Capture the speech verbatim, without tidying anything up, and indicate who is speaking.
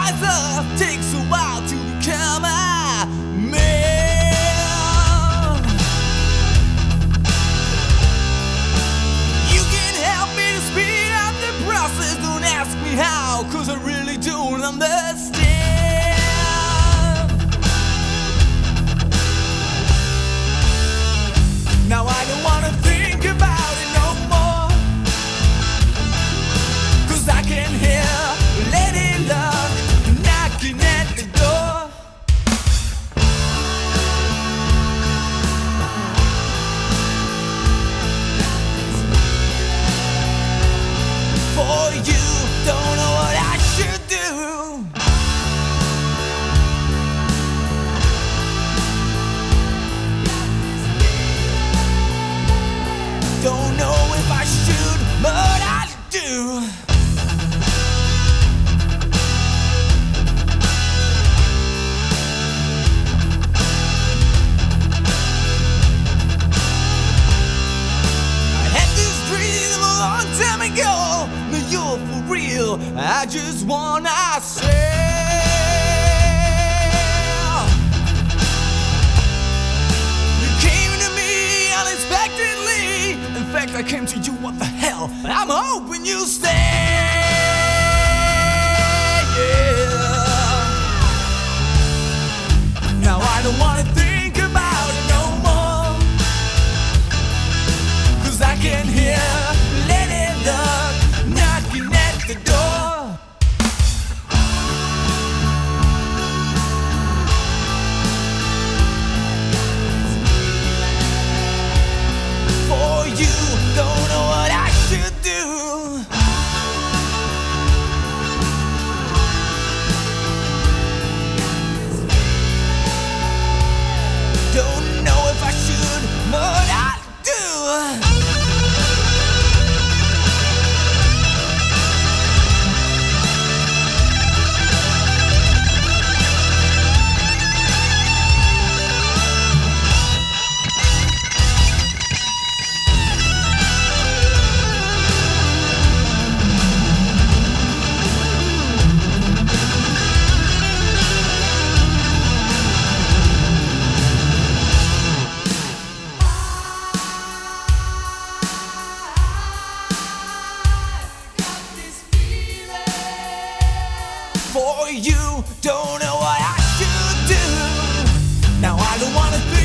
Speaker 1: rise up, takes a while to become a man. You can help me to speed up the process. Don't ask me how, cause I really don't understand. Now I don't wanna think about it no more, cause I can hear Lady Luck knocking at the door. For you, don't know what I should do. Don't know if I should, but I do. I had this dream a long time ago. Now you're for real, I just wanna say, you came to me unexpectedly. In fact, I came to you, what the hell? I'm hoping you stay. Yeah. Now I don't wanna think about it no more, cause I can hear Lady Luck knocking at the door. For you, don't know what I should do. Don't know if I should, but I do. For you, don't know what I should do. Now I don't wanna